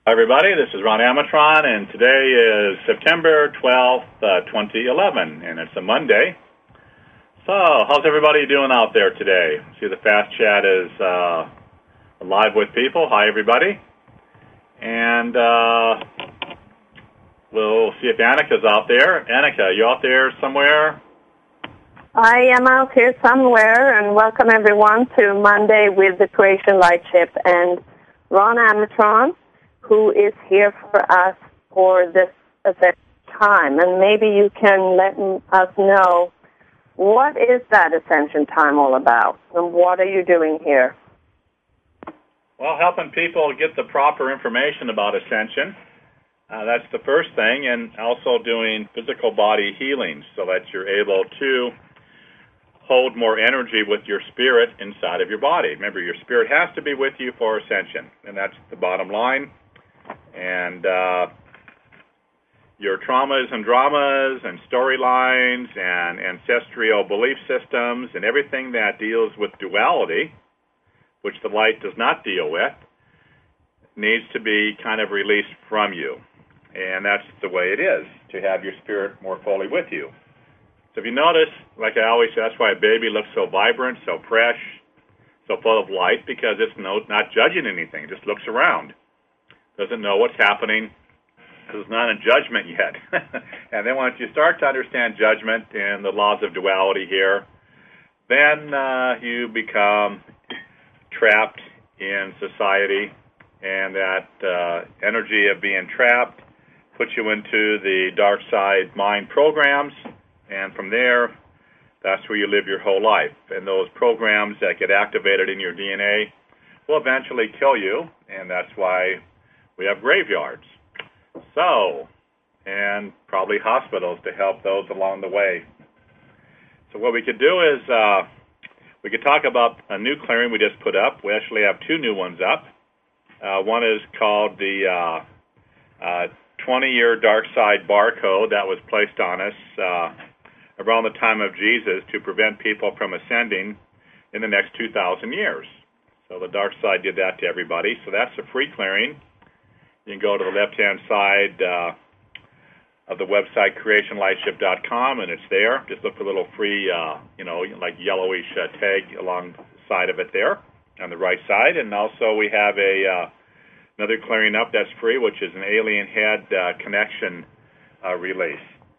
Hi, everybody. This is Ron Amatron, and today is September 12th, 2011, and it's a Monday. So, how's everybody doing out there today? See, the Fast Chat is live with people. Hi, everybody. And we'll see if Annika's out there. Annika, you out there somewhere? I am out here somewhere, and welcome everyone to Monday with the Creation Lightship and Ron Amatron, who is here for us for this event time. And maybe you can let us know, what is that Ascension time all about, and what are you doing here? Well, helping people get the proper information about Ascension. That's the first thing, and also doing physical body healing so that you're able to hold more energy with your spirit inside of your body. Remember, your spirit has to be with you for Ascension, and that's the bottom line. And your traumas and dramas and storylines and ancestral belief systems and everything that deals with duality, which the light does not deal with, needs to be kind of released from you. And that's the way it is, to have your spirit more fully with you. So if you notice, like I always say, that's why a baby looks so vibrant, so fresh, so full of light, because it's not judging anything. It just looks around. Doesn't know what's happening, because it's not in judgment yet. And then once you start to understand judgment and the laws of duality here, then you become trapped in society, and that energy of being trapped puts you into the dark side mind programs, and from there, that's where you live your whole life. And those programs that get activated in your DNA will eventually kill you, and that's why we have graveyards. So, and probably hospitals to help those along the way. So what we could do is we could talk about a new clearing we just put up. We actually have two new ones up. One is called the 20-year dark side barcode that was placed on us around the time of Jesus to prevent people from ascending in the next 2,000 years. So the dark side did that to everybody. So that's a free clearing. You can go to the left-hand side of the website, creationlightship.com, and it's there. Just look for a little free, like yellowish tag along the side of it there on the right side. And also we have another clearing up that's free, which is an alien head connection release.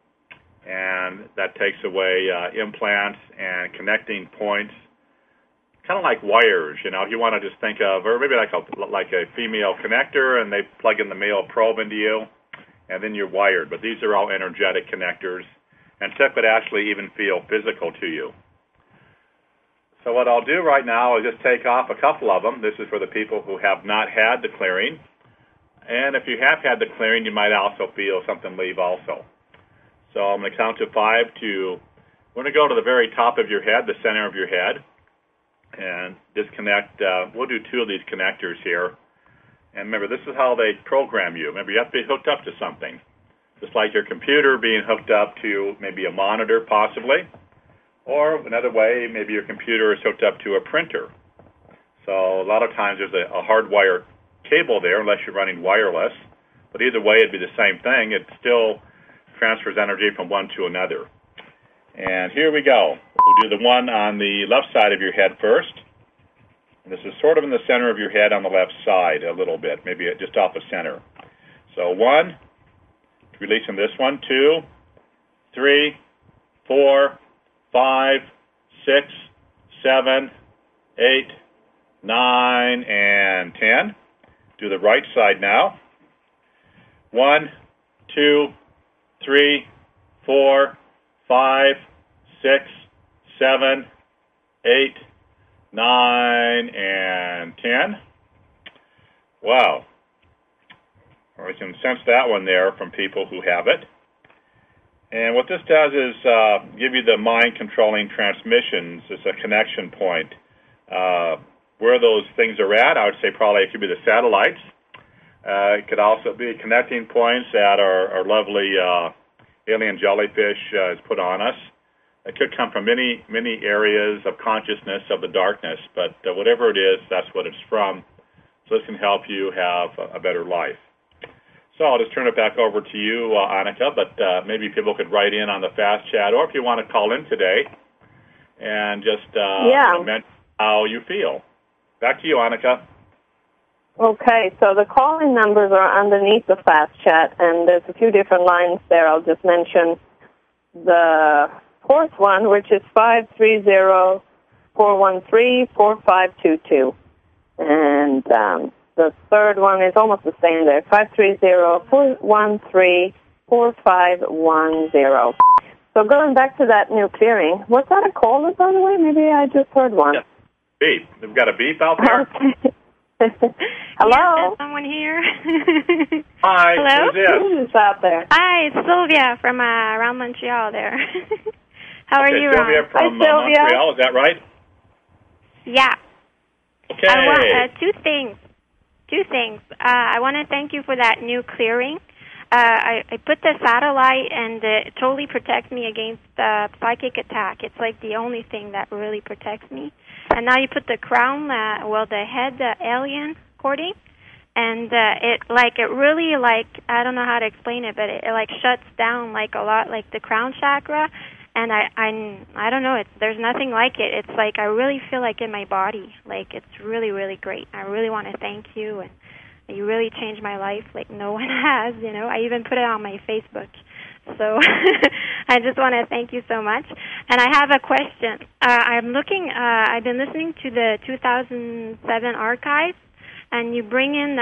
And that takes away implants and connecting points, kind of like wires, if you want to just think of, or maybe like a female connector, and they plug in the male probe into you, and then you're wired. But these are all energetic connectors, and some could actually even feel physical to you. So what I'll do right now is just take off a couple of them. This is for the people who have not had the clearing. And if you have had the clearing, you might also feel something leave also. So I'm going to count to 5 we're going to go to the very top of your head, the center of your head, and disconnect. We'll do 2 of these connectors here. And remember, this is how they program you. Remember, you have to be hooked up to something. Just like your computer being hooked up to maybe a monitor, possibly. Or another way, maybe your computer is hooked up to a printer. So a lot of times there's a hardwire cable there, unless you're running wireless. But either way, it'd be the same thing. It still transfers energy from one to another. And here we go. We'll do the one on the left side of your head first. And this is sort of in the center of your head on the left side a little bit, maybe just off the center. So 1, releasing this one, 2, 3, 4, 5, 6, 7, 8, 9, and 10. Do the right side now. 1, 2, 3, 4, 5, 6, 7, 8, 9, and 10. Wow. We can sense that one there from people who have it. And what this does is give you the mind-controlling transmissions. It's a connection point. Where those things are at, I would say probably it could be the satellites. It could also be connecting points that our lovely alien jellyfish has put on us. It could come from many, many areas of consciousness of the darkness, but whatever it is, that's what it's from. So this can help you have a better life. So I'll just turn it back over to you, Annika, but maybe people could write in on the Fast Chat, or if you want to call in today and just mention how you feel. Back to you, Annika. Okay, so the call-in numbers are underneath the Fast Chat, and there's a few different lines there. I'll just mention the fourth one, which is 530-413-4522. And the third one is almost the same there, 530-413-4510. So going back to that new clearing, was that a caller, by the way? Maybe I just heard one. Yeah. Beep. We've got a beep out there. Hello? Yes, there's someone here. Hi. Hello? Who's out there? Hi, it's Sylvia from around Montreal there. How are you, Sylvia Ron? from Hi, Sylvia. Montreal, is that right? Yeah. Okay. I want two things. I want to thank you for that new clearing. I put the satellite, and it totally protects me against psychic attack. It's like the only thing that really protects me. And now you put the crown, the head alien cording, and it really, I don't know how to explain it, but it shuts down a lot, like the crown chakra. And I don't know, there's nothing like it. It's like I really feel like in my body. It's really, really great. I really want to thank you, and you really changed my life like no one has, I even put it on my Facebook. So I just want to thank you so much. And I have a question. I've been listening to the 2007 archives, and you bring in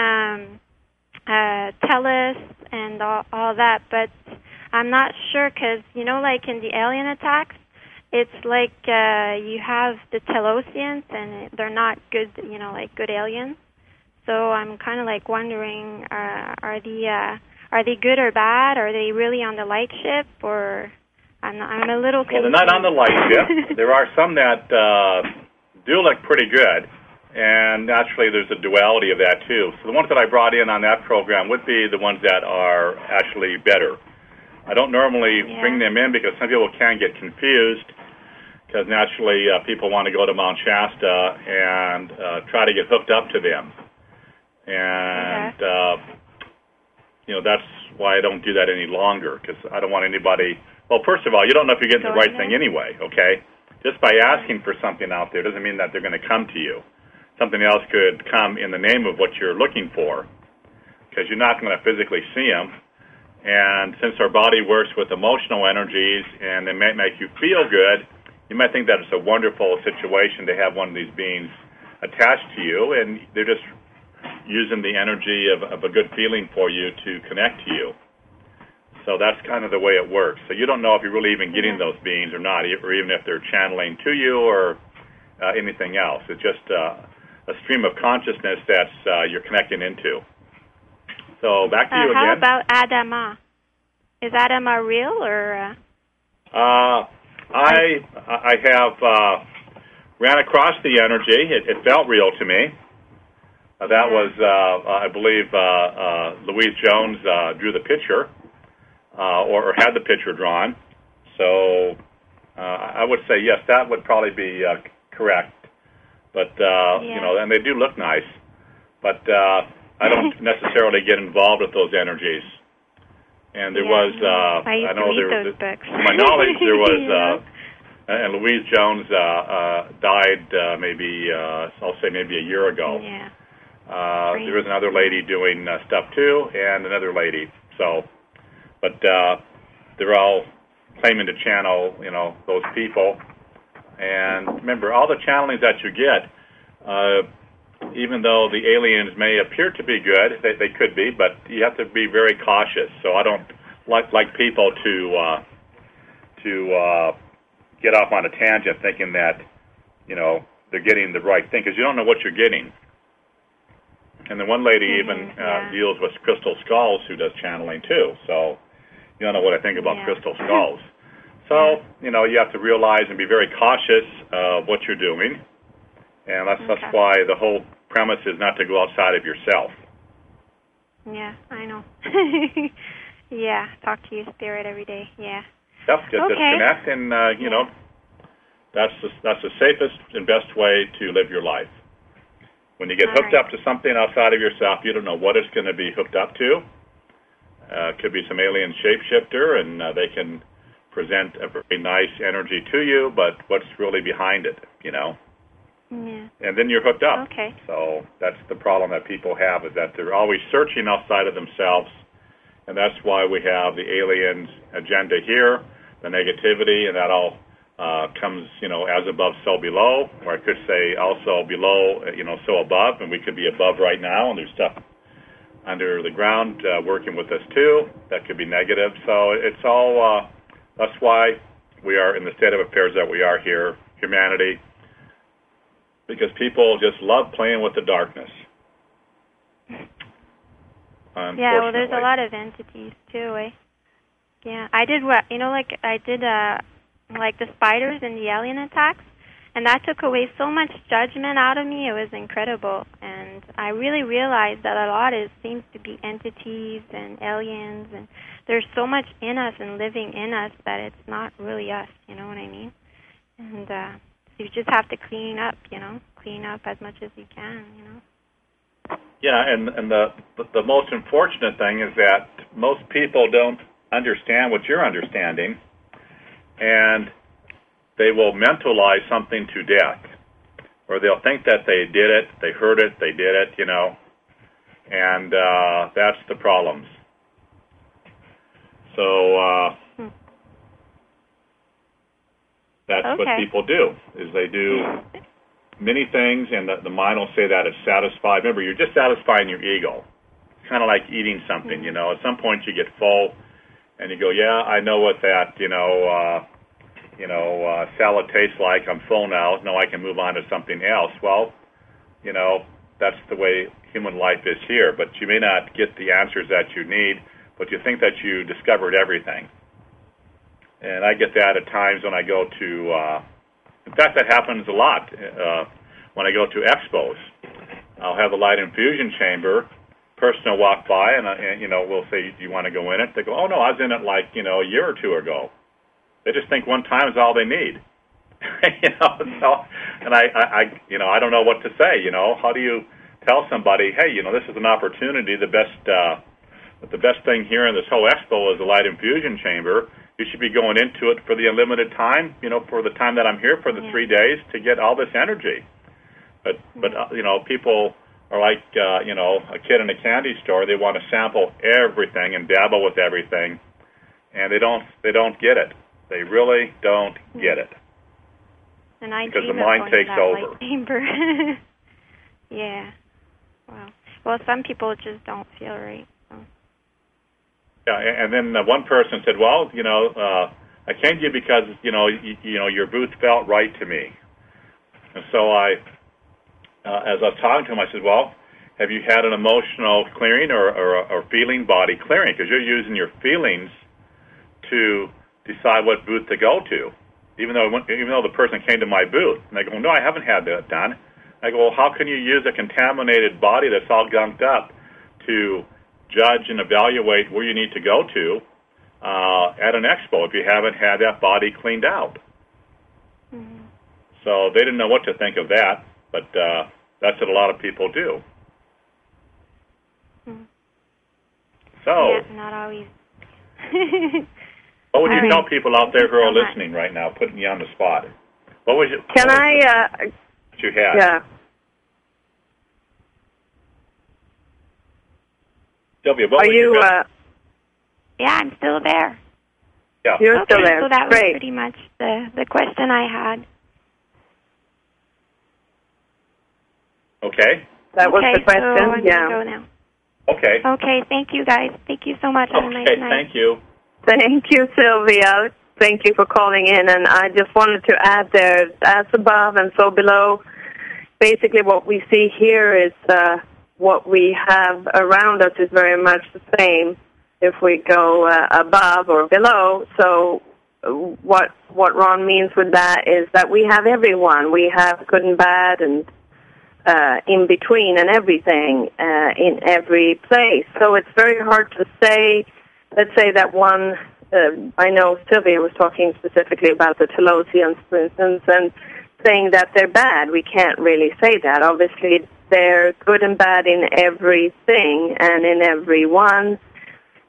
Tellus and all that, but I'm not sure because, like in the alien attacks, it's like you have the Telosians, and they're not good, good aliens. So I'm kind of wondering, are they good or bad? Are they really on the light ship, or I'm a little confused. Well, they're not on the light ship. There are some that do look pretty good, and actually there's a duality of that too. So the ones that I brought in on that program would be the ones that are actually better. I don't normally bring them in because some people can get confused, because naturally people want to go to Mount Shasta and try to get hooked up to them. And, that's why I don't do that any longer, because I don't want anybody... Well, first of all, you don't know if you're getting the right thing anyway, okay? Just by asking for something out there doesn't mean that they're going to come to you. Something else could come in the name of what you're looking for, because you're not going to physically see them. And since our body works with emotional energies and they may make you feel good, you might think that it's a wonderful situation to have one of these beings attached to you, and they're just using the energy of a good feeling for you to connect to you. So that's kind of the way it works. So you don't know if you're really even getting those beings or not, or even if they're channeling to you or anything else. It's just a stream of consciousness that's you're connecting into. So back to you again. How about Adama? Is Adama real, or? I have ran across the energy. It felt real to me. That was, I believe, Louise Jones drew the picture, or had the picture drawn. So I would say yes, that would probably be correct. But and they do look nice. But I don't necessarily get involved with those energies. And there was, I know there was, to my knowledge, there was, and Louise Jones died maybe, I'll say maybe a year ago. Yeah. There was another lady doing stuff too, and another lady. So, but they're all claiming to channel, those people. And remember, all the channelings that you get, even though the aliens may appear to be good, they could be, but you have to be very cautious. So I don't like people to get off on a tangent thinking that, they're getting the right thing, because you don't know what you're getting. And then one lady even deals with crystal skulls who does channeling too. So you don't know what I think about crystal skulls. So, you have to realize and be very cautious of what you're doing. And that's why the whole premise is not to go outside of yourself. Yeah, I know. Talk to your spirit every day. Yeah. Yep, just connect, and that's the safest and best way to live your life. When you get hooked up to something outside of yourself, you don't know what it's going to be hooked up to. Could be some alien shapeshifter, and they can present a very nice energy to you, but what's really behind it, you know? Yeah. And then you're hooked up. Okay. So that's the problem that people have, is that they're always searching outside of themselves, and that's why we have the aliens agenda here, the negativity, and that all comes, you know, as above, so below, or I could say also below, you know, so above, and we could be above right now, and there's stuff under the ground working with us too. That could be negative. So it's all, that's why we are in the state of affairs that we are here, humanity, because people just love playing with the darkness. Yeah, well, there's a lot of entities too, eh? Yeah, I did what, you know, like I did like the spiders and the alien attacks, and that took away so much judgment out of me. It was incredible, and I really realized that a lot seems to be entities and aliens, and there's so much in us and living in us that it's not really us, you know what I mean? And so you just have to clean up, you know, clean up as much as you can, you know. Yeah, and the most unfortunate thing is that most people don't understand what you're understanding, and they will mentalize something to death, or they'll think that they did it, they heard it, they did it, you know, and that's the problems. So that's what people do, is they do many things, and the mind will say that it's satisfied. Remember, you're just satisfying your ego. It's kind of like eating something, you know. At some point you get full, and you go, yeah, I know what that, salad tastes like. I'm full now. Now I can move on to something else. Well, you know, that's the way human life is here. But you may not get the answers that you need, but you think that you discovered everything. And I get that at times when I go to, in fact, that happens a lot when I go to expos. I'll have the light infusion chamber. Person will walk by, and you know, we'll say, do you want to go in it? They go, oh, no, I was in it like, you know, a year or two ago. They just think one time is all they need. You know, so, and I don't know what to say, you know. How do you tell somebody, hey, you know, this is an opportunity, the best thing here in this whole expo is the light infusion chamber. You should be going into it for the unlimited time, you know, for the time that I'm here, for the 3 days, to get all this energy. But you know, people are like, you know, a kid in a candy store. They want to sample everything and dabble with everything, and they don't get it. They really don't get it. And I because the mind takes over. Yeah. Well, some people just don't feel right. So. Yeah, and then one person said, well, you know, I came to you because, you know, your booth felt right to me. And so as I was talking to him, I said, well, have you had an emotional clearing or feeling body clearing? Because you're using your feelings to decide what booth to go to. Even though the person came to my booth, and they go, no, I haven't had that done. I go, well, how can you use a contaminated body that's all gunked up to judge and evaluate where you need to go to at an expo if you haven't had that body cleaned out? Mm-hmm. So they didn't know what to think of that, but that's what a lot of people do. Mm-hmm. So, yeah, not always. What would you tell people out there who are listening right now, putting you on the spot? What would you? Can I? What you had? Yeah. Sylvia, what are would you? Yeah, I'm still there. Yeah, you're still there. So that Great. was pretty much the question I had. Okay. That was the question. So I'm gonna go now. Okay. Okay. Thank you, guys. Thank you so much. Have a nice night. Thank you. Thank you, Sylvia. Thank you for calling in. And I just wanted to add there, as above and so below, basically what we see here is what we have around us is very much the same if we go above or below. So what Ron means with that is that we have everyone. We have good and bad and in between and everything in every place. So it's very hard to say. Let's say that one, I know Sylvia was talking specifically about the Telosians, for instance, and saying that they're bad. We can't really say that. Obviously, they're good and bad in everything and in everyone.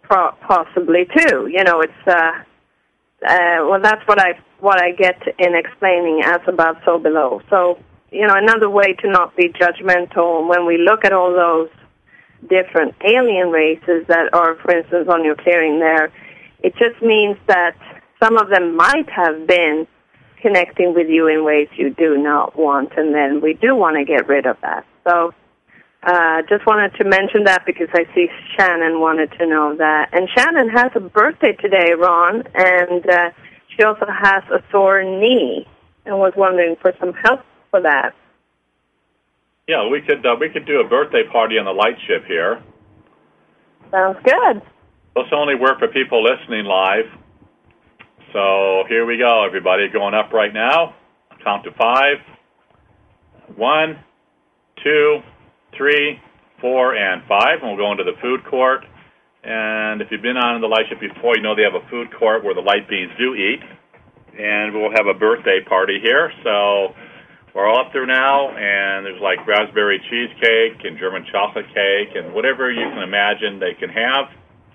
possibly too. You know, it's well, that's what I get in explaining as above, so below. So, you know, another way to not be judgmental when we look at all those different alien races that are, for instance, on your clearing there, it just means that some of them might have been connecting with you in ways you do not want, and then we do want to get rid of that. So just wanted to mention that because I see Shannon wanted to know that. And Shannon has a birthday today, Ron, and she also has a sore knee and was wondering for some help for that. Yeah, we could do a birthday party on the light ship here. Sounds good. This only work for people listening live. So here we go, everybody. Going up right now. Count to 5. 1, 2, 3, 4, and 5. And we'll go into the food court. And if you've been on the light ship before, you know they have a food court where the light beings do eat. And we'll have a birthday party here. So we're all up there now, and there's like raspberry cheesecake and German chocolate cake and whatever you can imagine they can have.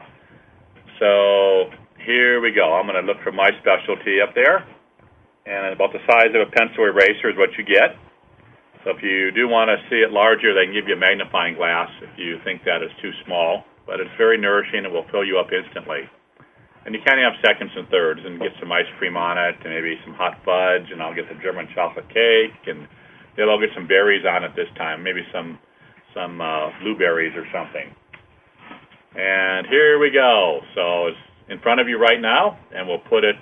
So here we go. I'm going to look for my specialty up there. And about the size of a pencil eraser is what you get. So if you do want to see it larger, they can give you a magnifying glass if you think that is too small. But it's very nourishing. It will fill you up instantly. And you can have seconds and thirds and get some ice cream on it and maybe some hot fudge, and I'll get the German chocolate cake, and they'll all get some berries on it this time, maybe some blueberries or something. And here we go. So it's in front of you right now, and we'll put it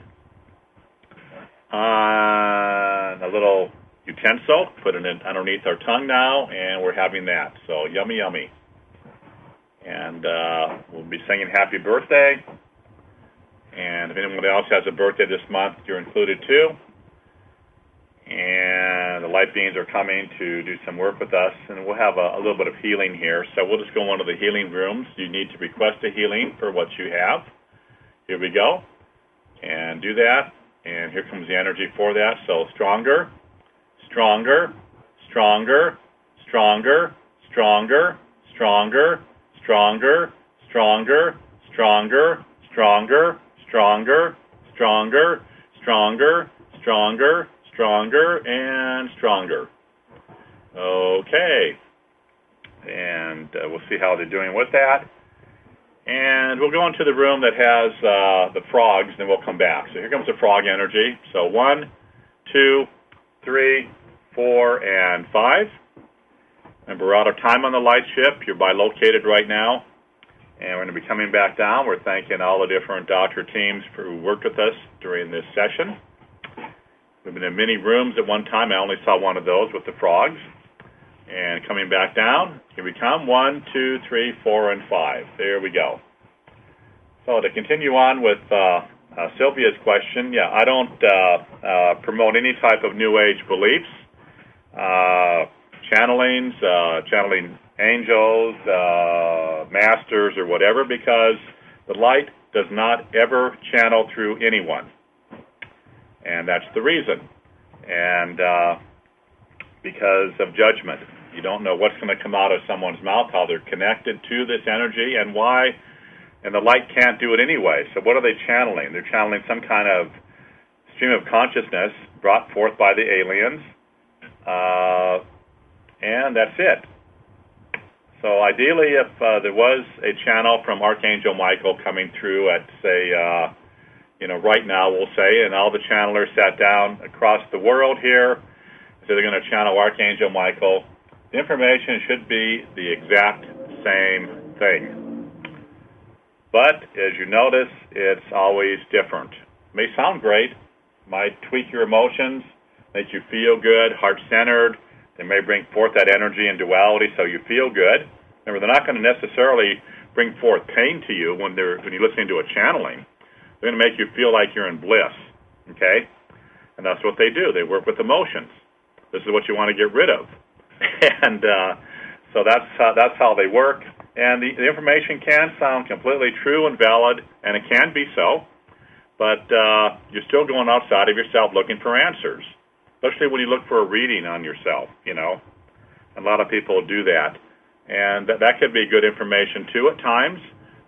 on a little utensil, put it in underneath our tongue now, and we're having that. So yummy, yummy. And we'll be singing happy birthday. And if anyone else has a birthday this month, you're included too. And the light beings are coming to do some work with us, and we'll have a little bit of healing here. So we'll just go into the healing rooms. You need to request a healing for what you have. Here we go. And do that. And here comes the energy for that. So stronger, stronger, stronger, stronger, stronger, stronger, stronger, stronger, stronger, stronger, stronger, stronger, stronger, stronger, stronger, and stronger. Okay. And we'll see how they're doing with that. And we'll go into the room that has the frogs, and then we'll come back. So here comes the frog energy. So 1, 2, 3, 4, and 5. Remember, we're out of time on the light ship. You're bilocated right now. And we're going to be coming back down. We're thanking all the different doctor teams who worked with us during this session. We've been in many rooms at one time. I only saw one of those with the frogs. And coming back down, here we come. 1, 2, 3, 4, and 5. There we go. So to continue on with Sylvia's question, yeah, I don't promote any type of New Age beliefs, channeling angels, masters, or whatever, because the light does not ever channel through anyone. And that's the reason. And because of judgment. You don't know what's going to come out of someone's mouth, how they're connected to this energy, and why. And the light can't do it anyway. So what are they channeling? They're channeling some kind of stream of consciousness brought forth by the aliens. And that's it. So ideally, if there was a channel from Archangel Michael coming through at, say, right now, we'll say, and all the channelers sat down across the world here, so they're going to channel Archangel Michael, the information should be the exact same thing. But, as you notice, it's always different. It may sound great, might tweak your emotions, make you feel good, heart-centered. They may bring forth that energy and duality so you feel good. Remember, they're not going to necessarily bring forth pain to you when you're listening to a channeling. They're going to make you feel like you're in bliss, okay? And that's what they do. They work with emotions. This is what you want to get rid of. And so that's how they work. And the information can sound completely true and valid, and it can be so, but you're still going outside of yourself looking for answers, especially when you look for a reading on yourself, A lot of people do that. And that could be good information, too, at times,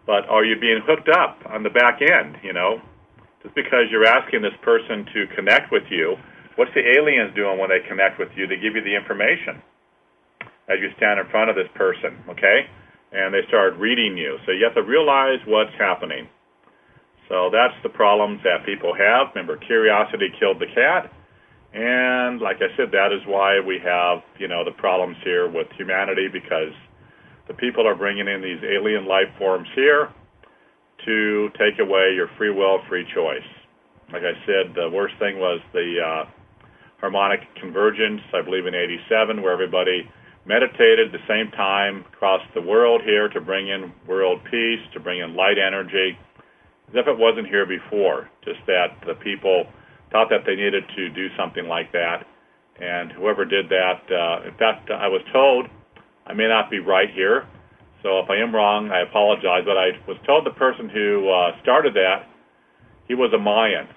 But are you being hooked up on the back end, Just because you're asking this person to connect with you, what's the aliens doing when they connect with you to give you the information as you stand in front of this person, okay? And they start reading you. So you have to realize what's happening. So that's the problems that people have. Remember, curiosity killed the cat. And like I said, that is why we have, the problems here with humanity, because the people are bringing in these alien life forms here to take away your free will, free choice. Like I said, the worst thing was the harmonic convergence, I believe in 87, where everybody meditated at the same time across the world here to bring in world peace, to bring in light energy, as if it wasn't here before, just that the people thought that they needed to do something like that. And whoever did that, in fact, I was told, I may not be right here, so if I am wrong, I apologize, but I was told the person who started that, he was a Mayan.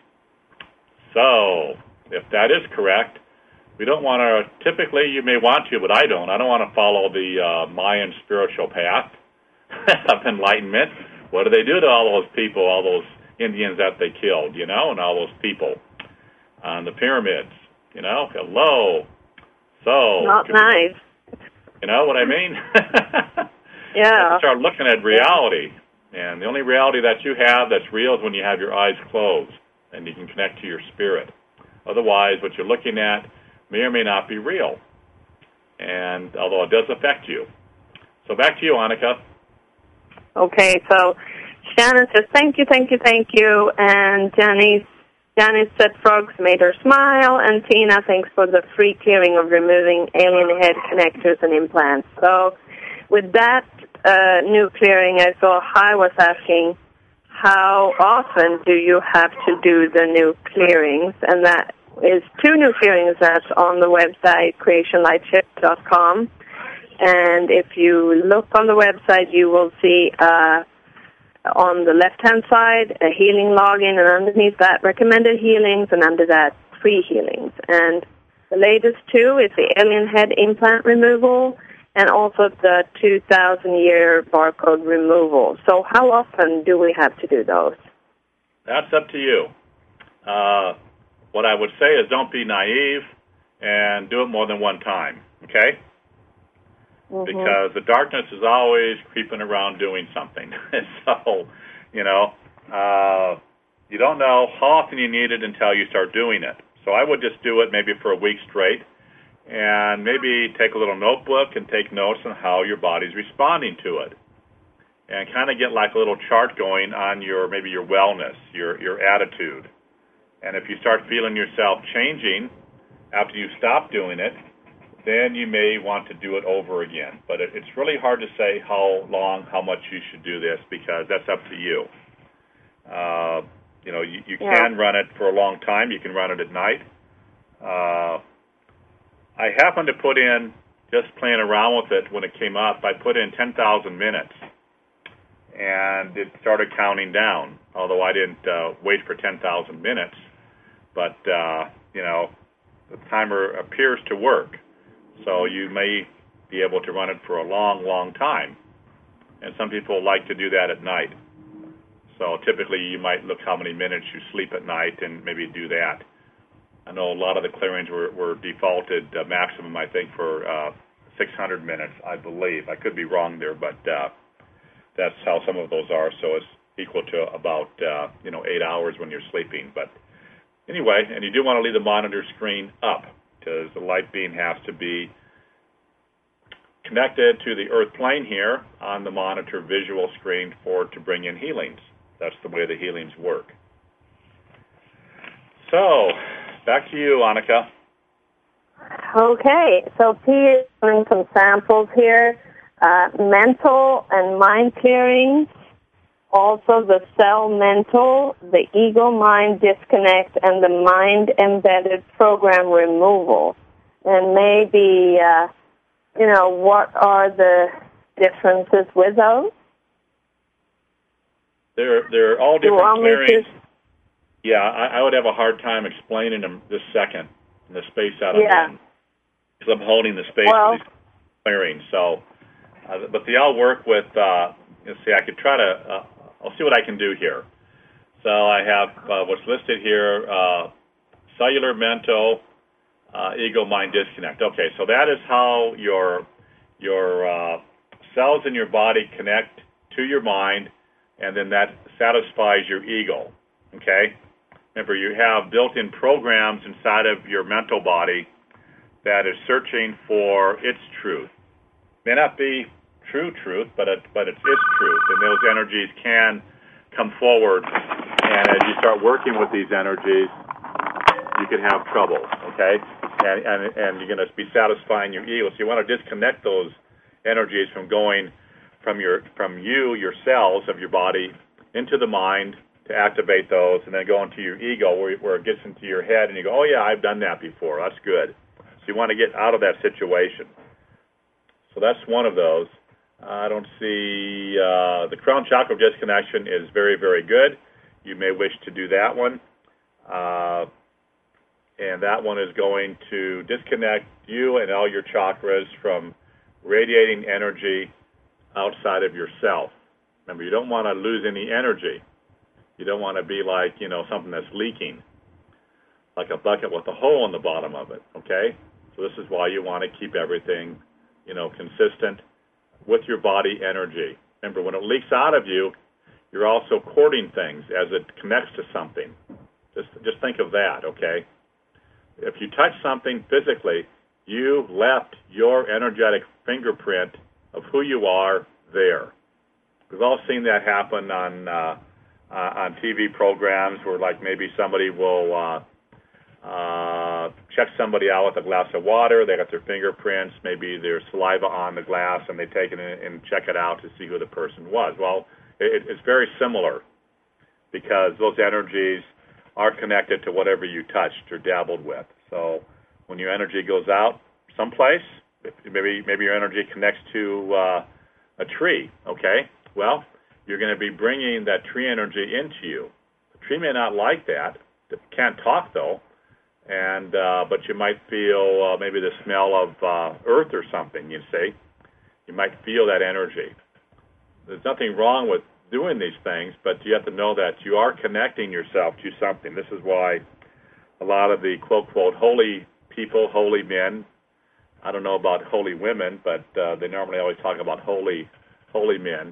So if that is correct, we don't want to, typically you may want to, but I don't. I don't want to follow the Mayan spiritual path of enlightenment. What do they do to all those people, all those Indians that they killed, and all those people on the pyramids, Hello. So. Not nice. You know what I mean? Yeah. You have to start looking at reality. And the only reality that you have that's real is when you have your eyes closed and you can connect to your spirit. Otherwise, what you're looking at may or may not be real, and although it does affect you. So back to you, Annika. Okay, so Shannon says, thank you. And Janice said frogs made her smile. And Tina, thanks for the free clearing of removing alien head connectors and implants. So with that new clearing, I saw Hai was asking, how often do you have to do the new clearings? And that is 2 new clearings that's on the website, creationlightship.com. And if you look on the website, you will see on the left-hand side a healing login, and underneath that, recommended healings, and under that, free healings. And the latest 2 is the alien head implant removal and also the 2,000-year barcode removal. So how often do we have to do those? That's up to you. What I would say is don't be naive and do it more than one time, okay? Mm-hmm. Because the darkness is always creeping around doing something. So, you don't know how often you need it until you start doing it. So I would just do it maybe for a week straight and maybe take a little notebook and take notes on how your body's responding to it. And kind of get like a little chart going on maybe your wellness, your attitude. And if you start feeling yourself changing after you stop doing it, then you may want to do it over again. But it's really hard to say how long, how much you should do this, because that's up to you. You can run it for a long time. You can run it at night. I happened to put in, just playing around with it when it came up, I put in 10,000 minutes. And it started counting down, although I didn't wait for 10,000 minutes. But, the timer appears to work. So you may be able to run it for a long, long time. And some people like to do that at night. So typically you might look how many minutes you sleep at night and maybe do that. I know a lot of the clearings were defaulted maximum, I think, for 600 minutes, I believe. I could be wrong there, but that's how some of those are. So it's equal to about 8 hours when you're sleeping. But anyway, and you do want to leave the monitor screen up, because the light beam has to be connected to the earth plane here on the monitor visual screen to bring in healings. That's the way the healings work. So, back to you, Annika. Okay, so P is doing some samples here. Mental and mind clearing, also the cell mental, the ego-mind disconnect, and the mind-embedded program removal. And maybe, what are the differences with those? They're all different clearings. Yeah, I would have a hard time explaining them this second in the space out of them, because I'm holding the space for these clearings. So, but they all work with, let's see, I could try to, I'll see what I can do here. So I have what's listed here, cellular, mental, ego, mind disconnect. Okay, so that is how your cells in your body connect to your mind, and then that satisfies your ego, okay? Remember, you have built-in programs inside of your mental body that is searching for its truth. May not be true truth, but it's its truth, and those energies can come forward, and as you start working with these energies, you can have trouble, okay? And you're going to be satisfying your ego. So you want to disconnect those energies from going from your cells of your body into the mind to activate those, and then go into your ego where it gets into your head, and you go, oh yeah, I've done that before. That's good. So you want to get out of that situation. So that's one of those. I don't see the crown chakra disconnection is very, very good. You may wish to do that one. And that one is going to disconnect you and all your chakras from radiating energy outside of yourself. Remember, you don't want to lose any energy. You don't want to be like, something that's leaking, like a bucket with a hole in the bottom of it, okay? So this is why you want to keep everything, consistent with your body energy. Remember, when it leaks out of you, you're also courting things as it connects to something. Just think of that, okay? If you touch something physically, you left your energetic fingerprint of who you are there. We've all seen that happen on TV programs where, like, maybe somebody will check somebody out with a glass of water. They got their fingerprints, maybe their saliva on the glass, and they take it in and check it out to see who the person was. Well, it's very similar because those energies are connected to whatever you touched or dabbled with. So when your energy goes out someplace, maybe your energy connects to a tree, okay? Well, you're going to be bringing that tree energy into you. The tree may not like that. It can't talk, though, and but you might feel maybe the smell of earth or something, you see. You might feel that energy. There's nothing wrong with doing these things, but you have to know that you are connecting yourself to something. This is why a lot of the quote-quote holy people, holy men, I don't know about holy women, but they normally always talk about holy men,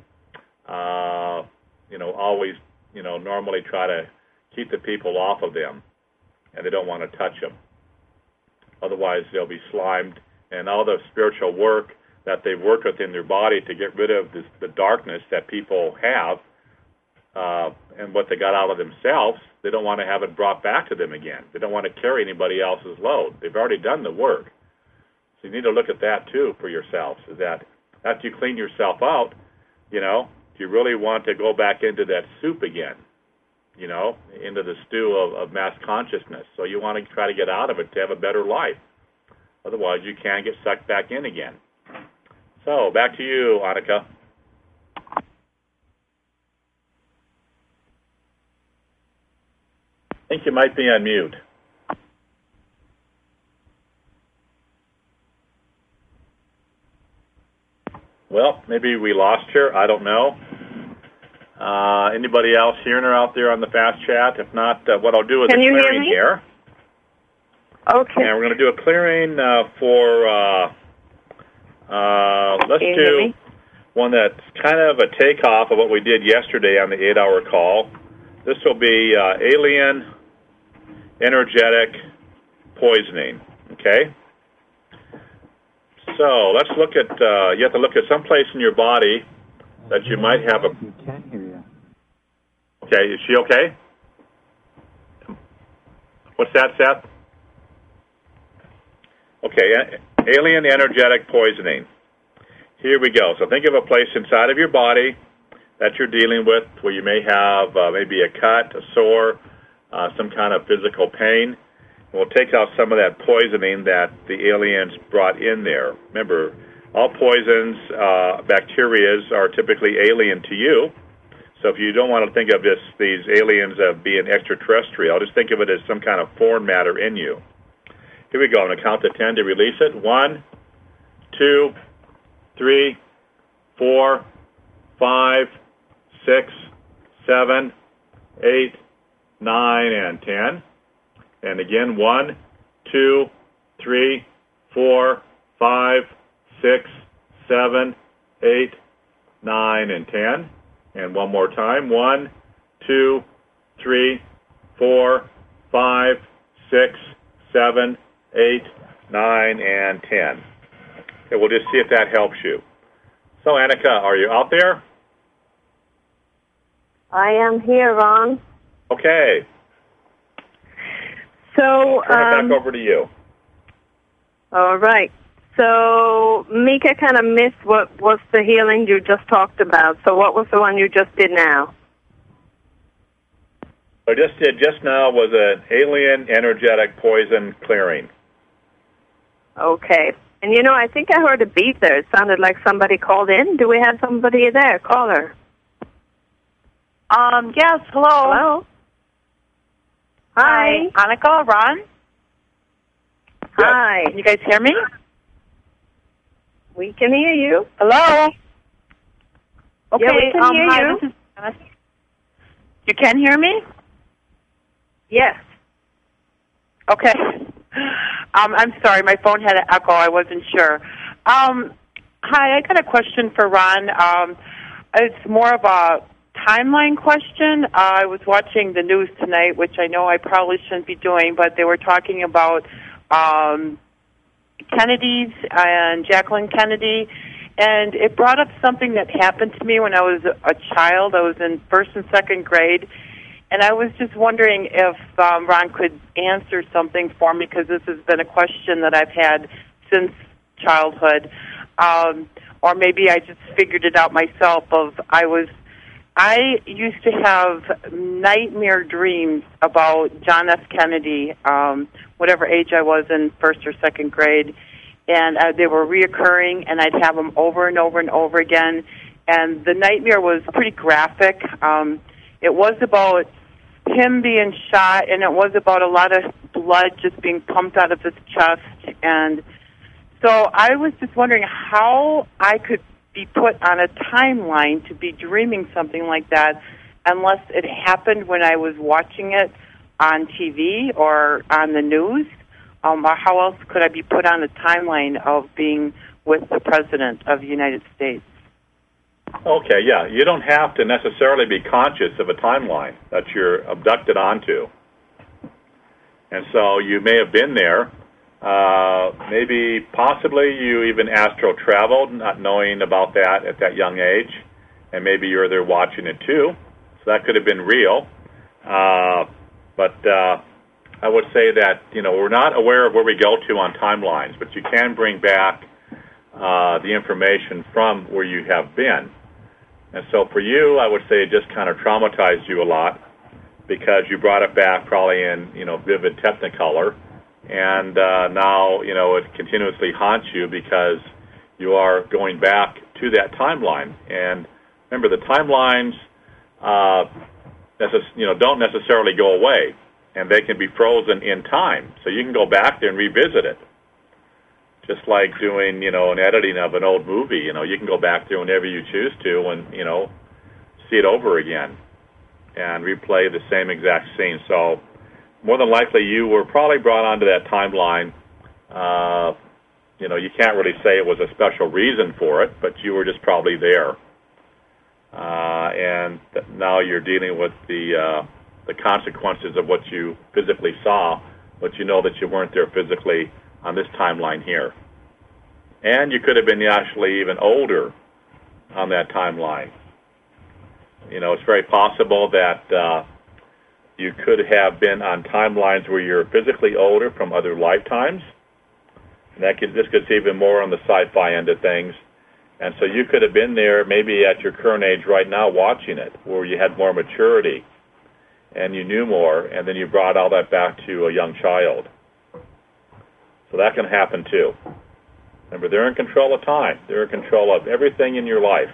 always, normally try to keep the people off of them, and they don't want to touch them. Otherwise, they'll be slimed, and all the spiritual work that they've worked with in their body to get rid of the darkness that people have and what they got out of themselves, they don't want to have it brought back to them again. They don't want to carry anybody else's load. They've already done the work. So you need to look at that, too, for yourselves, is that after you clean yourself out, do you really want to go back into that soup again, into the stew of mass consciousness? So you want to try to get out of it to have a better life. Otherwise, you can get sucked back in again. So, back to you, Annika. I think you might be on mute. Well, maybe we lost her. I don't know. Anybody else hearing her out there on the fast chat? If not, what I'll do is Can a you clearing hear me? here. Okay. And we're going to do a clearing for... let's do one that's kind of a takeoff of what we did yesterday on the 8-hour call. This will be alien energetic poisoning, okay? So let's look at, you have to look at some place in your body that you might have a... You can't hear you. Okay, is she okay? What's that, Seth? Okay, alien energetic poisoning. Here we go. So think of a place inside of your body that you're dealing with where you may have maybe a cut, a sore, some kind of physical pain. We'll take out some of that poisoning that the aliens brought in there. Remember, all poisons, bacteria are typically alien to you. So if you don't want to think of these aliens as being extraterrestrial, just think of it as some kind of foreign matter in you. Here we go. I'm going to count to 10 to release it. 1, 2, 3, 4, 5, 6, 7, 8, 9, and 10. And again, 1, 2, 3, 4, 5, 6, 7, 8, 9, and 10. And one more time. 1, 2, 3, 4, 5, 6, 7, 8, 9, and 10. Okay, we'll just see if that helps you. So, Annika, are you out there? I am here, Ron. Okay. So, turn it back over to you. All right. So, Mika kind of missed what was the healing you just talked about. So, what was the one you just did now? I just did just now was an alien energetic poison clearing. Okay. And, you know, I think I heard a beep there. It sounded like somebody called in. Do we have somebody there? Caller. Yes, hello. Hello. Hi. Annika, Ron? Hi. Can you guys hear me? We can hear you. Hello? Okay, Yeah, we can hear hi, you. this is Janice. You can hear me? Yes. Okay. I'm sorry, my phone had an echo. I wasn't sure. Hi, I got a question for Ron. It's more of a timeline question. I was watching the news tonight, which I know I probably shouldn't be doing, but they were talking about Kennedys and Jacqueline Kennedy, and it brought up something that happened to me when I was a child. I was in first and second grade, and I was just wondering if Ron could answer something for me, because this has been a question that I've had since childhood, or maybe I just figured it out myself. I used to have nightmare dreams about John F. Kennedy, whatever age I was in first or second grade, and they were reoccurring, and I'd have them over and over and over again, and the nightmare was pretty graphic. It was about him being shot, and it was about a lot of blood just being pumped out of his chest, and so I was just wondering how I could be put on a timeline to be dreaming something like that, unless it happened when I was watching it on TV or on the news. Or how else could I be put on a timeline of being with the President of the United States? Okay, yeah. You don't have to necessarily be conscious of a timeline that you're abducted onto. And so you may have been there. Maybe, possibly, you even astral traveled, not knowing about that at that young age, and maybe you're there watching it too. So that could have been real. But I would say that we're not aware of where we go to on timelines, but you can bring back the information from where you have been. And so for you, I would say it just kind of traumatized you a lot because you brought it back probably in vivid Technicolor. And now, it continuously haunts you because you are going back to that timeline. And remember, the timelines, don't necessarily go away, and they can be frozen in time. So you can go back there and revisit it. Just like doing, an editing of an old movie. You can go back there whenever you choose to and, see it over again and replay the same exact scene. So more than likely, you were probably brought onto that timeline. You can't really say it was a special reason for it, but you were just probably there. And now you're dealing with the consequences of what you physically saw, but you know that you weren't there physically on this timeline here. And you could have been actually even older on that timeline. It's very possible that you could have been on timelines where you're physically older from other lifetimes. And this gets even more on the sci-fi end of things. And so you could have been there maybe at your current age right now watching it, where you had more maturity and you knew more, and then you brought all that back to a young child. So that can happen too. Remember, they're in control of time. They're in control of everything in your life.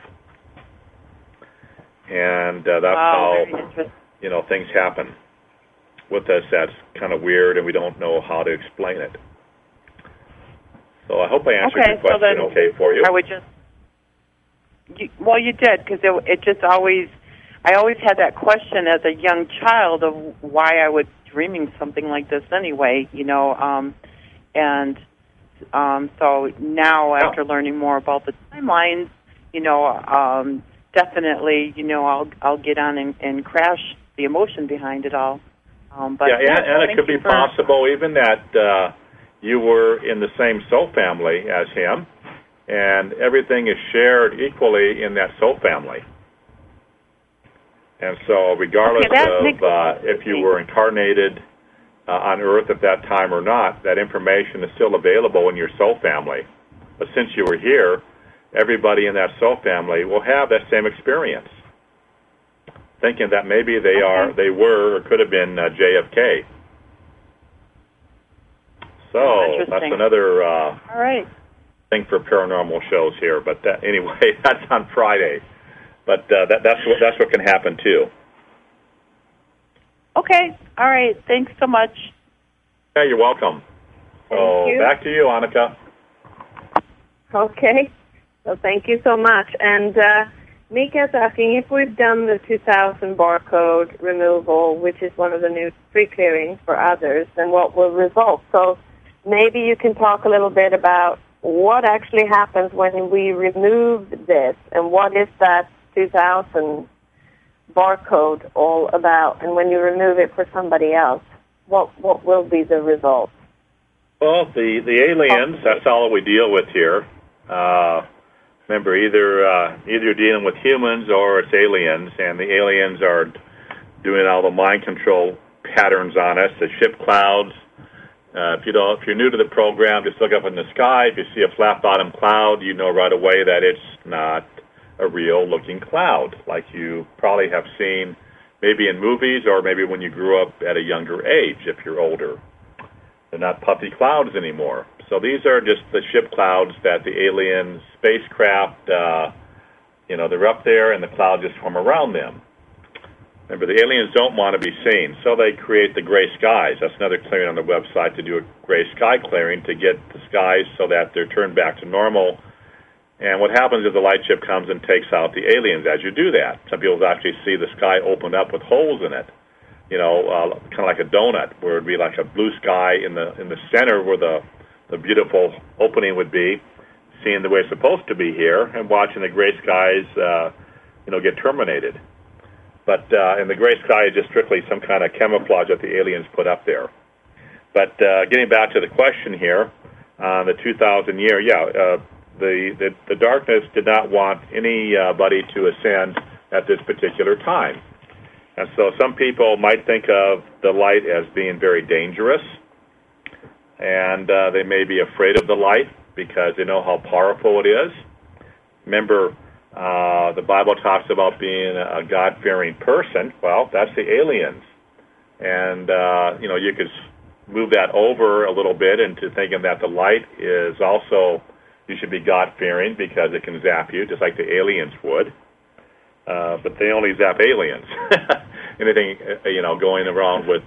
And that's how things happen with us. That's kind of weird, and we don't know how to explain it. So I hope I answered your question okay for you. you did, because it just always, I always had that question as a young child of why I was dreaming something like this anyway, and so now after learning more about the timelines, definitely, I'll get on and crash the emotion behind it all. And it could be possible even that you were in the same soul family as him, and everything is shared equally in that soul family. And so regardless of if you were incarnated on Earth at that time or not, that information is still available in your soul family. But since you were here, everybody in that soul family will have that same experience, thinking that maybe they were or could have been JFK. So that's another all right. thing for paranormal shows here. But anyway, that's on Friday. But that's what can happen too. Okay. All right. Thanks so much. Yeah, you're welcome. So back to you, Annika. Okay. So thank you so much. And Mika's asking if we've done the 2000 barcode removal, which is one of the new free clearings for others, then what will result? So maybe you can talk a little bit about what actually happens when we remove this, and what is that 2000 barcode all about? And when you remove it for somebody else, what will be the result? Well, the aliens, that's all we deal with here. Remember, either dealing with humans or it's aliens, and the aliens are doing all the mind control patterns on us, the ship clouds. If you're new to the program, just look up in the sky. If you see a flat-bottom cloud, you know right away that it's not a real-looking cloud, like you probably have seen maybe in movies or maybe when you grew up at a younger age if you're older. They're not puffy clouds anymore. So these are just the ship clouds that the alien spacecraft, they're up there and the clouds just form around them. Remember, the aliens don't want to be seen, so they create the gray skies. That's another clearing on the website, to do a gray sky clearing to get the skies so that they're turned back to normal. And what happens is the light ship comes and takes out the aliens as you do that. Some people actually see the sky open up with holes in it, kind of like a donut, where it would be like a blue sky in the center where the beautiful opening would be, seeing the way it's supposed to be here, and watching the gray skies, get terminated. But in the gray sky is just strictly some kind of camouflage that the aliens put up there. But getting back to the question here, the 2000 year, the darkness did not want anybody to ascend at this particular time. And so some people might think of the light as being very dangerous, and they may be afraid of the light because they know how powerful it is. Remember, the Bible talks about being a God-fearing person. Well, that's the aliens. And, you could move that over a little bit into thinking that the light is also, you should be God-fearing because it can zap you, just like the aliens would. But they only zap aliens. Anything, going around with,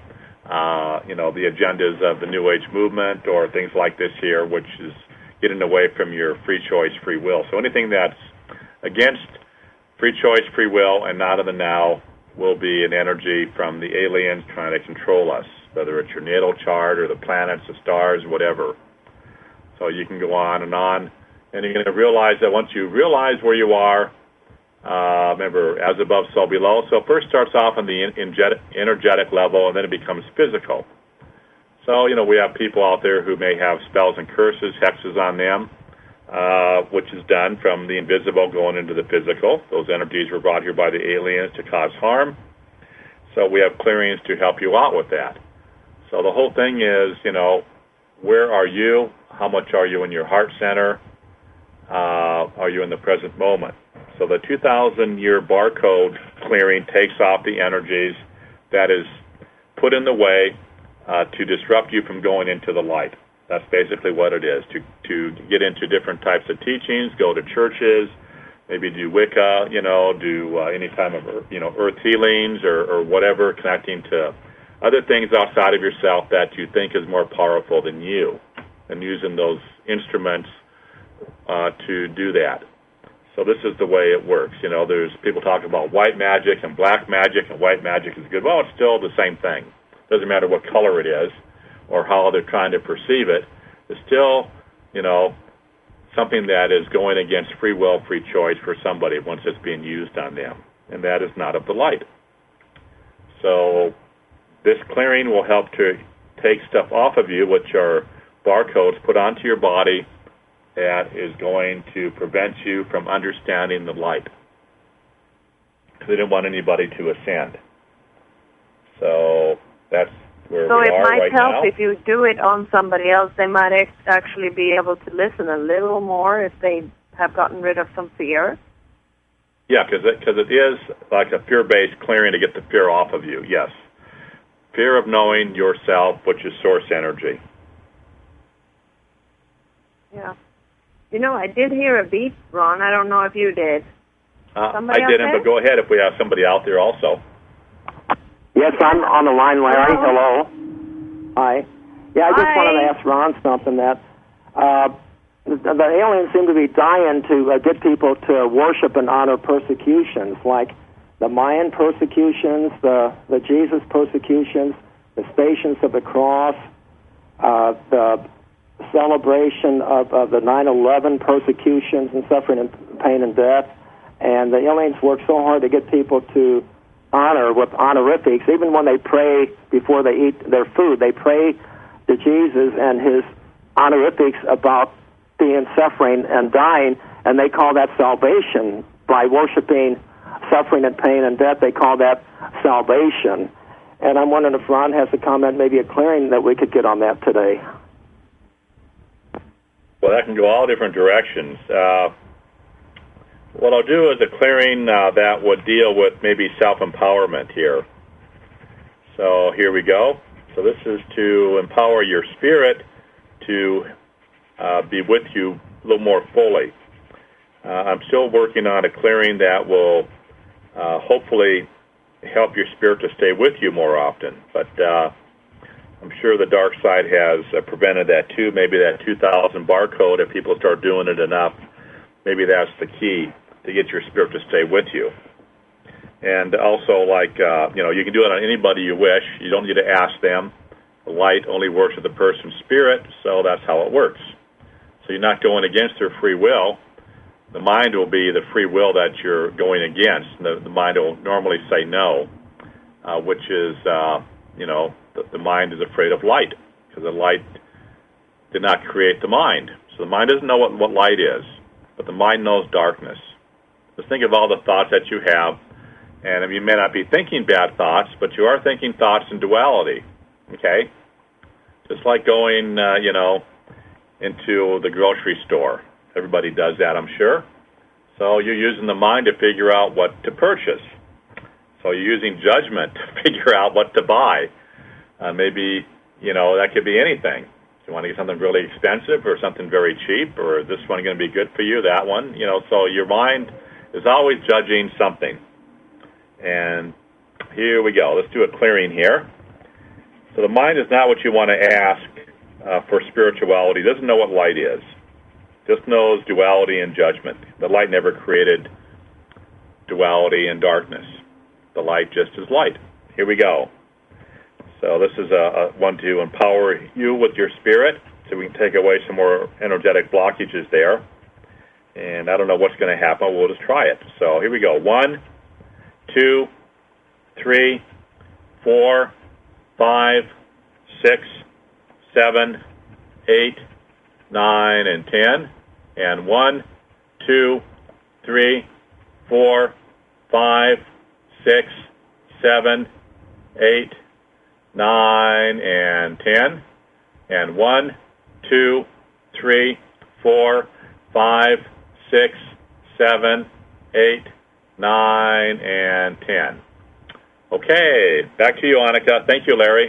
the agendas of the New Age movement or things like this here, which is getting away from your free choice, free will. So anything that's against free choice, free will, and not in the now will be an energy from the aliens trying to control us, whether it's your natal chart or the planets, the stars, whatever. So you can go on, and you're going to realize that once you realize where you are, remember, as above, so below. So it first starts off on the energetic level, and then it becomes physical. So, we have people out there who may have spells and curses, hexes on them, which is done from the invisible going into the physical. Those energies were brought here by the aliens to cause harm. So we have clearings to help you out with that. So the whole thing is, where are you? How much are you in your heart center? Are you in the present moment? So the 2000-year barcode clearing takes off the energies that is put in the way to disrupt you from going into the light. That's basically what it is, to get into different types of teachings, go to churches, maybe do Wicca, do any kind of, earth healings or whatever, connecting to other things outside of yourself that you think is more powerful than you, and using those instruments to do that. So this is the way it works. There's people talking about white magic and black magic, and white magic is good. Well, it's still the same thing. Doesn't matter what color it is or how they're trying to perceive it. It's still, something that is going against free will, free choice for somebody once it's being used on them, and that is not of the light. So this clearing will help to take stuff off of you, which are barcodes put onto your body that is going to prevent you from understanding the light. Because they didn't want anybody to ascend. So that's where we are right now. So it might help if you do it on somebody else. They might actually be able to listen a little more if they have gotten rid of some fear. Yeah, because it is like a fear-based clearing to get the fear off of you, yes. Fear of knowing yourself, which is source energy. Yeah. I did hear a beep, Ron. I don't know if you did. I didn't, but go ahead if we have somebody out there also. Yes, I'm on the line, Larry. Hello. Hi. Yeah, I just Hi. wanted to ask Ron something that the aliens seem to be dying to get people to worship and honor persecutions, like the Mayan persecutions, the Jesus persecutions, the Stations of the Cross, the celebration of the 9/11 persecutions and suffering and pain and death. And the aliens work so hard to get people to honor with honorifics. Even when they pray before they eat their food, they pray to Jesus and his honorifics about being suffering and dying, and they call that salvation. By worshiping suffering and pain and death, they call that salvation. And I'm wondering if Ron has a comment, maybe a clearing that we could get on that today. Well, that can go all different directions. What I'll do is a clearing that would deal with maybe self-empowerment here. So here we go. So this is to empower your spirit to be with you a little more fully. I'm still working on a clearing that will hopefully help your spirit to stay with you more often. But I'm sure the dark side has prevented that too. Maybe that 2000 barcode, if people start doing it enough, maybe that's the key to get your spirit to stay with you. And also, you can do it on anybody you wish. You don't need to ask them. The light only works with the person's spirit, so that's how it works. So you're not going against their free will. The mind will be the free will that you're going against. The mind will normally say no, which is, the mind is afraid of light, because the light did not create the mind. So the mind doesn't know what light is, but the mind knows darkness. Just think of all the thoughts that you have, and you may not be thinking bad thoughts, but you are thinking thoughts in duality, okay? Just like going, into the grocery store. Everybody does that, I'm sure. So you're using the mind to figure out what to purchase. So you're using judgment to figure out what to buy. Maybe, that could be anything. You want to get something really expensive or something very cheap, or is this one going to be good for you, that one? So your mind is always judging something. And here we go. Let's do a clearing here. So the mind is not what you want to ask for spirituality. It doesn't know what light is. It just knows duality and judgment. The light never created duality and darkness. The light just is light. Here we go. So this is a one to empower you with your spirit, so we can take away some more energetic blockages there. And I don't know what's going to happen. We'll just try it. So here we go. 1, 2, 3, 4, 5, 6, 7, 8, 9, and 10. And 1, 2, 3, 4, 5, 6, 7, 8, 9, and 10. And 1, 2, 3, 4, 5, 6, 7, 8, 9, and 10. Okay, back to you, Annika. Thank you, Larry.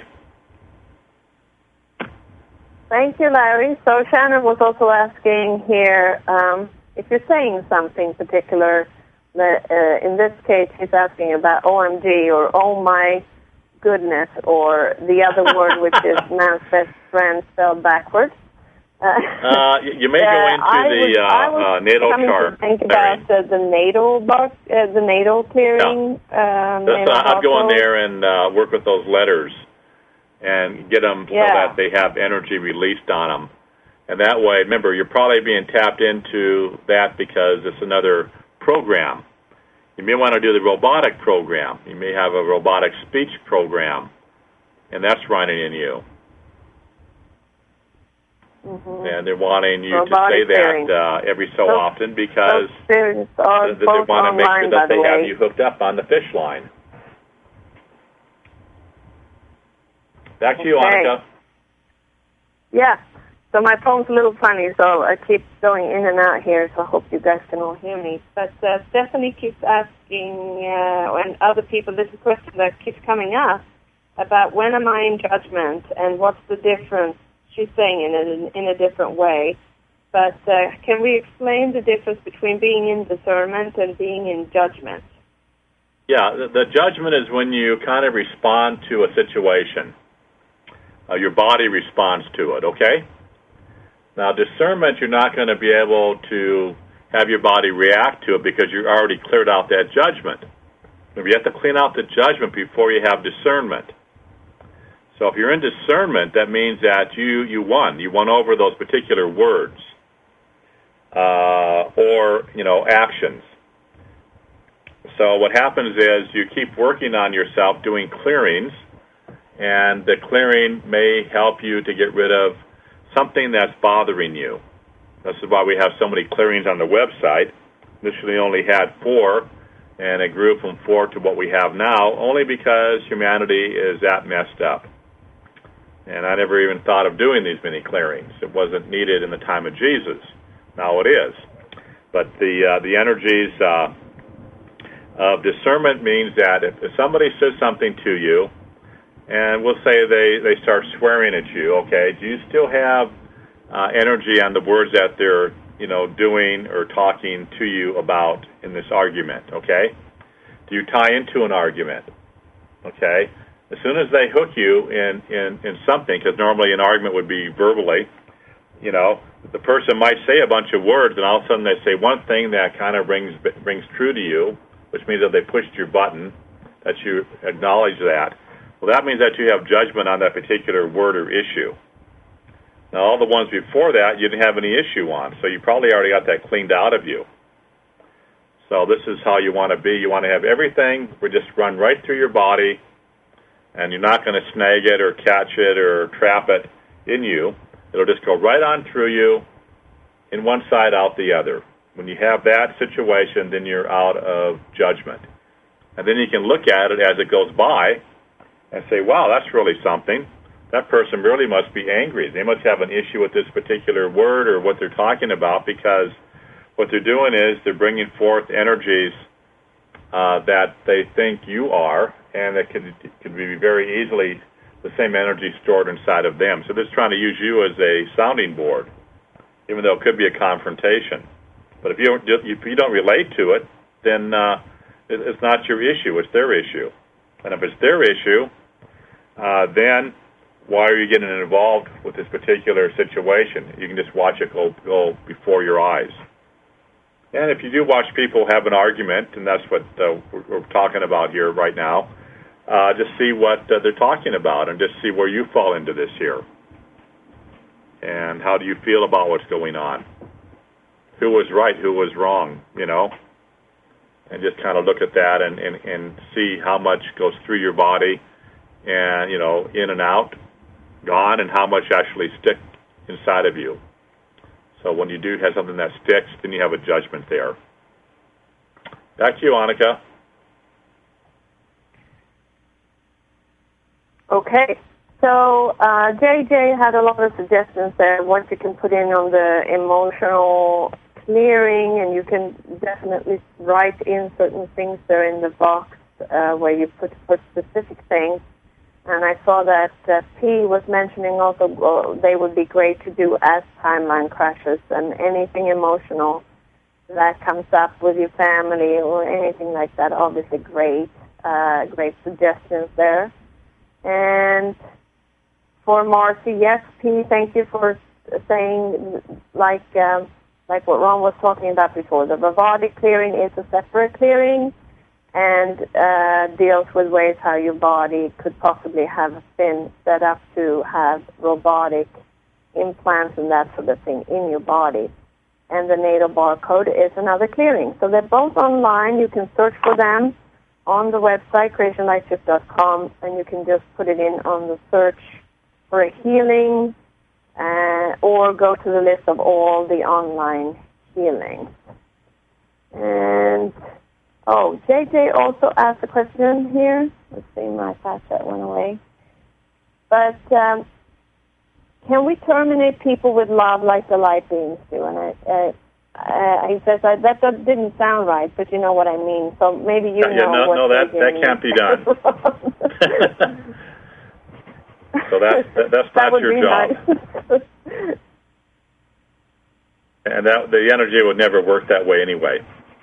Thank you, Larry. So Shannon was also asking here if you're saying something particular. In this case, he's asking about OMG or Oh My Goodness, or the other word, which is manifest friend spelled backwards. You may go into the natal chart. Think about the natal the natal clearing. I'd go in there and work with those letters and get them so that they have energy released on them. And that way, remember, you're probably being tapped into that because it's another program. You may want to do the robotic program. You may have a robotic speech program, and that's running in you. Mm-hmm. And they're wanting you to say that every so often because they want to make sure that they have you hooked up on the fish line. Back to you, Annika. Yeah. So my phone's a little funny, so I keep going in and out here, so I hope you guys can all hear me. But Stephanie keeps asking, and other people, this is a question that keeps coming up, about when am I in judgment and what's the difference? She's saying it in a different way. But can we explain the difference between being in discernment and being in judgment? Yeah, the judgment is when you kind of respond to a situation. Your body responds to it, okay? Now, discernment, you're not going to be able to have your body react to it because you already cleared out that judgment. You have to clean out the judgment before you have discernment. So if you're in discernment, that means that you won. You won over those particular words or, actions. So what happens is you keep working on yourself, doing clearings, and the clearing may help you to get rid of something that's bothering you. This is why we have so many clearings on the website. Initially only had 4, and it grew from 4 to what we have now, only because humanity is that messed up. And I never even thought of doing these many clearings. It wasn't needed in the time of Jesus. Now it is. But the energies of discernment means that if somebody says something to you, and we'll say they start swearing at you, okay, do you still have energy on the words that they're, doing or talking to you about in this argument, okay? Do you tie into an argument, okay? As soon as they hook you in something, because normally an argument would be verbally, the person might say a bunch of words, and all of a sudden they say one thing that kind of rings true to you, which means that they pushed your button, that you acknowledge that. Well, that means that you have judgment on that particular word or issue. Now, all the ones before that, you didn't have any issue on, so you probably already got that cleaned out of you. So this is how you want to be. You want to have everything just run right through your body, and you're not going to snag it or catch it or trap it in you. It'll just go right on through you, in one side, out the other. When you have that situation, then you're out of judgment. And then you can look at it as it goes by, and say, wow, that's really something. That person really must be angry. They must have an issue with this particular word or what they're talking about, because what they're doing is they're bringing forth energies that they think you are, and that could be very easily the same energy stored inside of them. So they're trying to use you as a sounding board, even though it could be a confrontation. But if you don't relate to it, then it's not your issue, it's their issue. And if it's their issue, then why are you getting involved with this particular situation? You can just watch it go before your eyes. And if you do watch people have an argument, and that's what we're talking about here right now, just see what they're talking about and just see where you fall into this here. And how do you feel about what's going on? Who was right, who was wrong, And just kind of look at that and see how much goes through your body and, in and out, gone, and how much actually stick inside of you. So when you do have something that sticks, then you have a judgment there. Back to you, Annika. Okay. So JJ had a lot of suggestions there, what you can put in on the emotional clearing, and you can definitely write in certain things there in the box where you put specific things. And I saw that P was mentioning also they would be great to do as timeline crashes, and anything emotional that comes up with your family or anything like that, obviously great suggestions there. And for Marcy, yes, P, thank you for saying, like what Ron was talking about before, the robotic clearing is a separate clearing and deals with ways how your body could possibly have been set up to have robotic implants and that sort of thing in your body. And the natal barcode is another clearing. So they're both online. You can search for them on the website, creationlightship.com, and you can just put it in on the search for a healing, or go to the list of all the online healings. And, JJ also asked a question here. Let's see, my flash chat went away. But can we terminate people with love like the light beings do? And he says that didn't sound right, but you know what I mean. So maybe you know what that can't be done. So that's not your job. Nice. And the energy would never work that way anyway.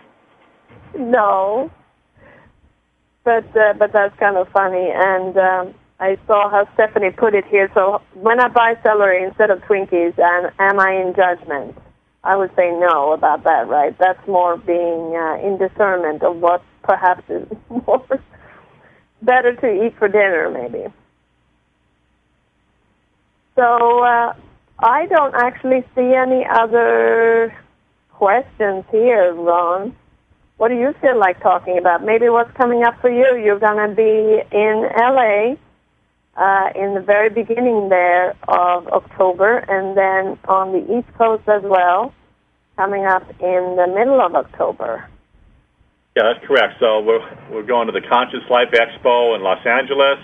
No, but that's kind of funny. And I saw how Stephanie put it here. So when I buy celery instead of Twinkies, am I in judgment? I would say no about that, right? That's more being in discernment of what perhaps is more better to eat for dinner, maybe. So I don't actually see any other questions here, Ron. What do you feel like talking about? Maybe what's coming up for you? You're going to be in L.A. In the very beginning there of October, and then on the East Coast as well, coming up in the middle of October. Yeah, that's correct. So we're going to the Conscious Life Expo in Los Angeles,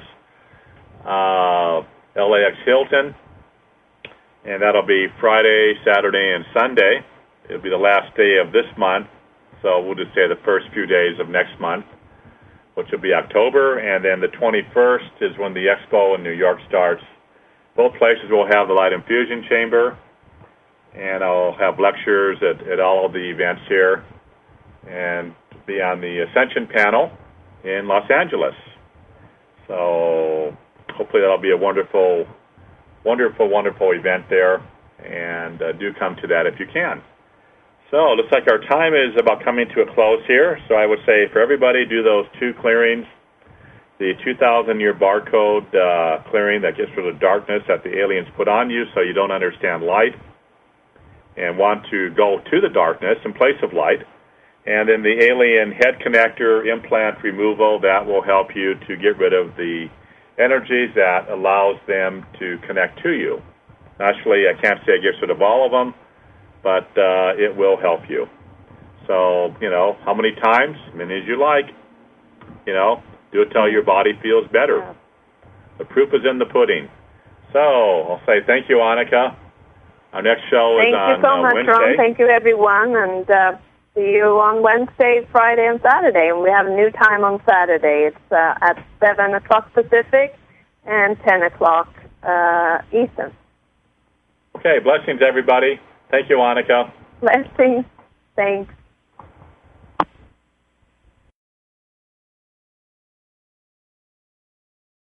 LAX Hilton, and that'll be Friday, Saturday, and Sunday. It'll be the last day of this month, so we'll just say the first few days of next month, which will be October, and then the 21st is when the expo in New York starts. Both places will have the Light Infusion Chamber, and I'll have lectures at all of the events here, and be on the Ascension panel in Los Angeles. So hopefully that'll be a wonderful, wonderful, wonderful event there, and do come to that if you can. So it looks like our time is about coming to a close here. So I would say for everybody, do those two clearings. The 2,000-year barcode clearing that gets rid of the darkness that the aliens put on you so you don't understand light and want to go to the darkness in place of light. And then the alien head connector implant removal, that will help you to get rid of the energies that allows them to connect to you. Actually, I can't say it gets rid of all of them, but it will help you. So, how many times? As many as you like. Do it till your body feels better. Yeah. The proof is in the pudding. So, I'll say thank you, Annika. Our next show is on Wednesday. Thank you so much, Ron. Thank you, everyone. And see you on Wednesday, Friday, and Saturday. And we have a new time on Saturday. It's at 7 o'clock Pacific and 10 o'clock Eastern. Okay, blessings, everybody. Thank you, Annika. Blessings. Thanks.